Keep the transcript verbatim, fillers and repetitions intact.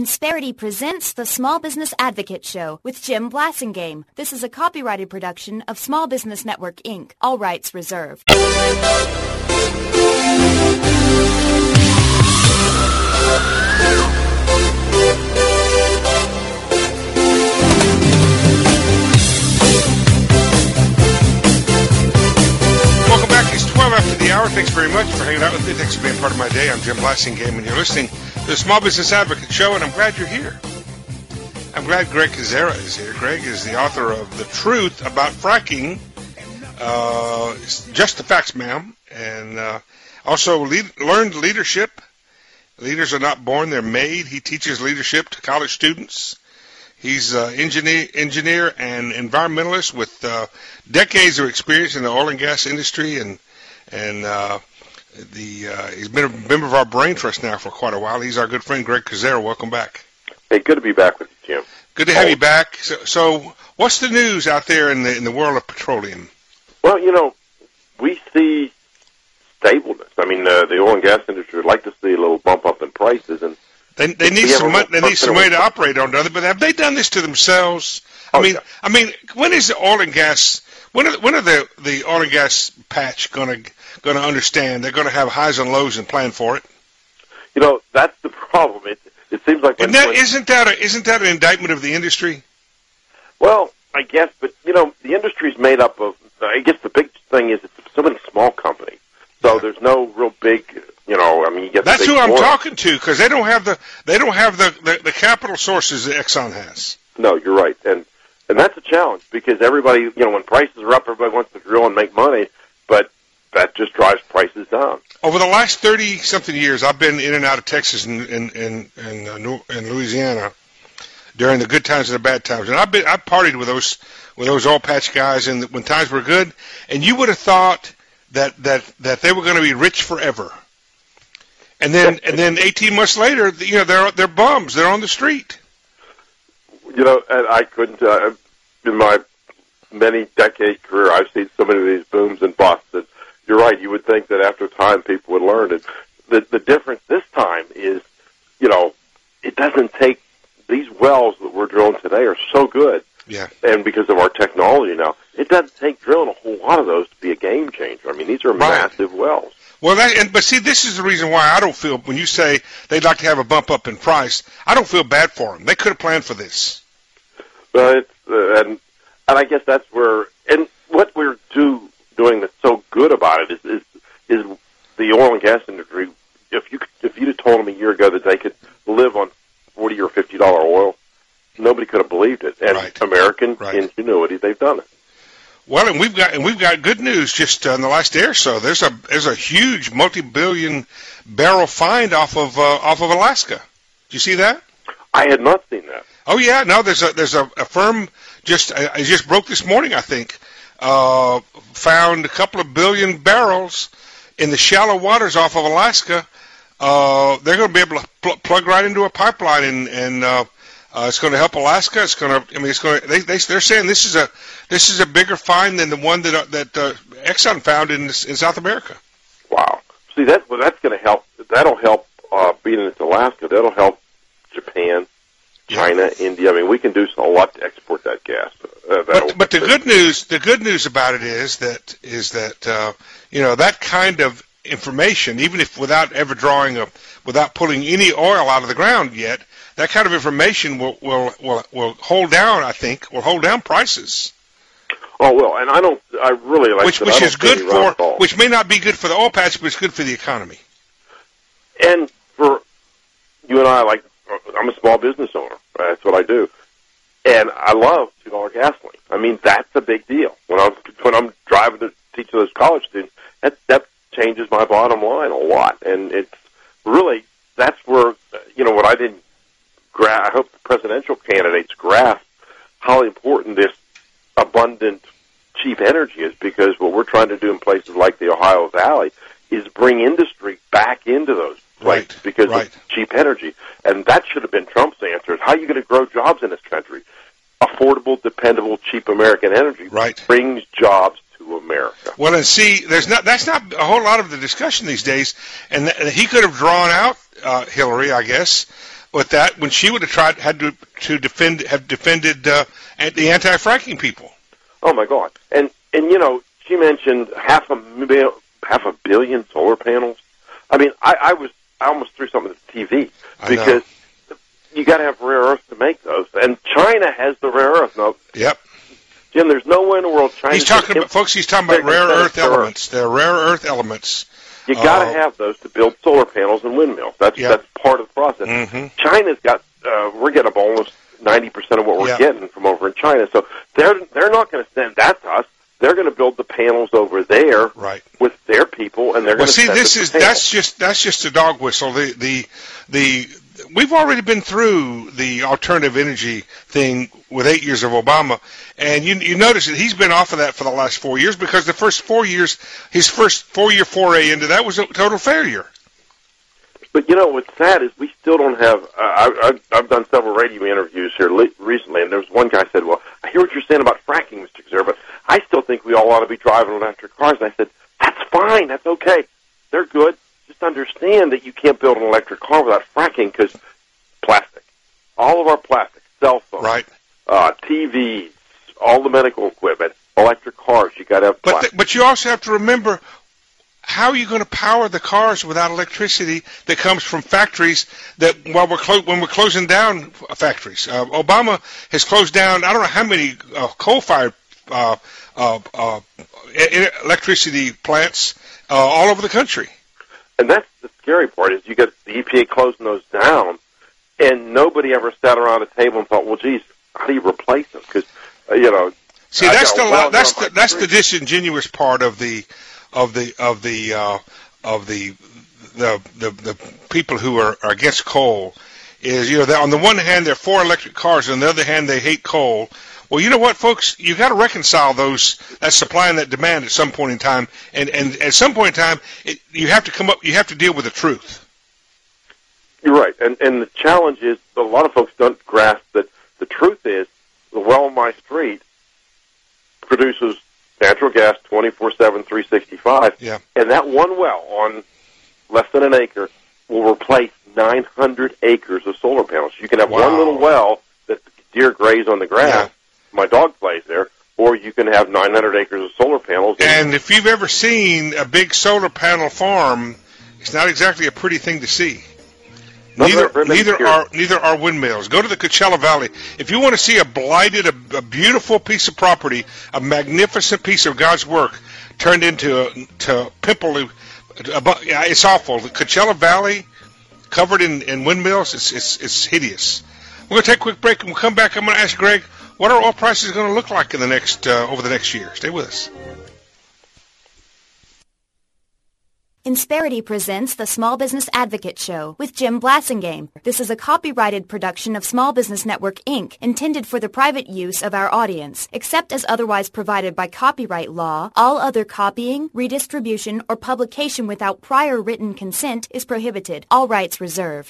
Insperity presents the Small Business Advocate Show with Jim Blasingame. This is a copyrighted production of Small Business Network, Incorporated. All rights reserved. Welcome back. It's twelve after the hour. Thanks very much for hanging out with me. Thanks for being part of my day. I'm Jim Blasingame, and you're listening to the Small Business Advocate Show, and I'm glad you're here. I'm glad Greg Kucera is here. Greg is the author of The Truth About Fracking, uh, Just the Facts, ma'am, and uh, also lead, learned leadership. Leaders are not born, they're made. He teaches leadership to college students. He's an engineer, engineer and environmentalist with uh, decades of experience in the oil and gas industry, and and uh, the uh, he's been a member of our Brain Trust now for quite a while. He's our good friend Greg Kucera. Welcome back. Hey, good to be back with you, Jim. Good to have oh. you back. So, so, what's the news out there in the in the world of petroleum? Well, you know, we see stableness. I mean, uh, the oil and gas industry would like to see a little bump up in prices, and they they need some money, they need some way to operate on it. But have they done this to themselves? I oh, mean, yeah. I mean, when is the oil and gas? When are when are the the oil and gas patch going to going to understand? They're going to have highs and lows and plan for it. You know, that's the problem. It it seems like when, isn't that when, isn't that a, isn't that an indictment of the industry? Well, I guess, but you know, the industry's made up of. I guess the big thing is it's so many small companies. So yeah. There's no real big, you know. I mean, you get that's the big who I'm oil. talking to, because they don't have the they don't have the, the, the capital sources that Exxon has. No, you're right, and and that's a challenge because everybody, you know, when prices are up, everybody wants to drill and make money, but that just drives prices down. Over the last thirty something years, I've been in and out of Texas and in in in, uh, New, in Louisiana during the good times and the bad times, and I've been I partied with those with those oil patch guys, and when times were good, and you would have thought that that that they were going to be rich forever, and then and then eighteen months later, you know, they're they're bums. They're on the street. You know, and I couldn't. Uh, in my many decade career, I've seen so many of these booms and busts. And you're right. You would think that after time, people would learn. And the the difference this time is, you know, it doesn't take these wells that we're drilling today are so good. Yeah. And because of our technology now, it doesn't take drilling a whole lot of those to be a game changer. I mean, these are right. massive wells. Well, that, and, but see, this is the reason why I don't feel, when you say they'd like to have a bump up in price, I don't feel bad for them. They could have planned for this. Well, it's, uh, and, and I guess that's where, and what we're do, doing that's so good about it is, is, is the oil and gas industry. If you, if you'd have told them a year ago that they could live on forty or fifty dollar oil, nobody could have believed it. And right. American right. ingenuity, they've done it. Well, and we've got and we've got good news just uh, in the last day or so. There's a there's a huge multi-billion barrel find off of uh, off of Alaska. Did you see that? I had not seen that. Oh yeah, no. There's a there's a, a firm just I just broke this morning. I think uh, found a couple of billion barrels in the shallow waters off of Alaska. Uh, they're going to be able to pl- plug right into a pipeline and and. Uh, Uh, it's going to help Alaska. It's going to. I mean, it's going to. They, they they're saying this is a this is a bigger find than the one that uh, that uh, Exxon found in in South America. Wow. See, that well, that's going to help. That'll help. Uh, being in Alaska, that'll help Japan, China, yeah. India. I mean, we can do a lot to export that gas. Uh, but but the good news the good news about it is that is that uh, you know that kind of information, even if without ever drawing a without pulling any oil out of the ground yet. That kind of information will, will will will hold down, I think, will hold down prices. Oh well, and I don't, I really like which that. which I is good for, for which may not be good for the oil patch, but it's good for the economy. And for you and I, like I'm a small business owner. Right? That's what I do, and I love two dollar gasoline. I mean, that's a big deal. When I'm when I'm driving to teach those college students, that that changes my bottom line a lot, and it's really that's where you know what I didn't. I hope the presidential candidates grasp how important this abundant, cheap energy is, because what we're trying to do in places like the Ohio Valley is bring industry back into those places right, because right. of cheap energy. And that should have been Trump's answer. Is how are you going to grow jobs in this country? Affordable, dependable, cheap American energy right. brings jobs to America. Well, and see, there's not that's not a whole lot of the discussion these days, and th- he could have drawn out uh, Hillary, I guess. with that when she would have tried had to to defend have defended uh, the anti-fracking people. Oh my God! And and you know, she mentioned half a mil, half a billion solar panels. I mean, I, I was I almost threw something at the T V because you got to have rare earth to make those, and China has the rare earth. No, yep. Jim, there's nowhere in the world China. He's talking about, folks. He's talking about rare earth elements. They're rare earth elements. You got to uh, have those to build solar panels and windmills. That's yep. that's part of the process. Mm-hmm. China's got. Uh, we're getting up almost ninety percent of what we're yep. getting from over in China. So they're they're not going to send that to us. They're going to build the panels over there, right, with their people, and they're well, going to see. Send This is that's just that's just a dog whistle. The the the we've already been through the alternative energy thing with eight years of Obama, and you you notice that he's been off of that for the last four years because the first four years, his first four-year foray into that was a total failure. But you know what's sad is we still don't have. Uh, I, I've, I've done several radio interviews here le- recently, and there was one guy said, "Well, I hear what you're saying about fracking, Mister Kazera, but I still think we all ought to be driving electric cars." And I said, "That's fine. That's okay. They're good. Just understand that you can't build an electric car without fracking because plastic, all of our plastic, cell phones, right, uh, T Vs, all the medical equipment, electric cars. You got to have plastic." But th- but you also have to remember. How are you going to power the cars without electricity that comes from factories that while we're clo- when we're closing down factories? Uh, Obama has closed down I don't know how many uh, coal-fired uh, uh, uh, electricity plants uh, all over the country. And that's the scary part is you got the E P A closing those down, and nobody ever sat around a table and thought, well, geez, how do you replace them? Because uh, you know, see I that's the well that's the that's street. the disingenuous part of the. Of the of the uh, of the, the the the people who are, are against coal is you know on the one hand they're for electric cars, and on the other hand they hate coal. Well, you know what, folks, you got to reconcile those that supply and that demand at some point in time, and, and at some point in time it, you have to come up, you have to deal with the truth. You're right, and and the challenge is a lot of folks don't grasp that the truth is the well on my street produces natural gas twenty-four seven, three sixty-five, yeah. and that one well on less than an acre will replace nine hundred acres of solar panels. You can have wow. one little well that deer graze on the grass, yeah. my dog plays there, or you can have nine hundred acres of solar panels. And, and if you've ever seen a big solar panel farm, it's not exactly a pretty thing to see. Neither, neither are neither are windmills. Go to the Coachella Valley. If you want to see a blighted, a, a beautiful piece of property, a magnificent piece of God's work turned into a, to pimple, it's awful. The Coachella Valley, covered in, in windmills, it's, it's it's hideous. We're going to take a quick break, and we'll come back. I'm going to ask Greg, what are oil prices going to look like in the next uh, over the next year? Stay with us. Insperity presents the Small Business Advocate Show with Jim Blasingame. This is a copyrighted production of Small Business Network, Incorporated, intended for the private use of our audience. Except as otherwise provided by copyright law, all other copying, redistribution, or publication without prior written consent is prohibited. All rights reserved.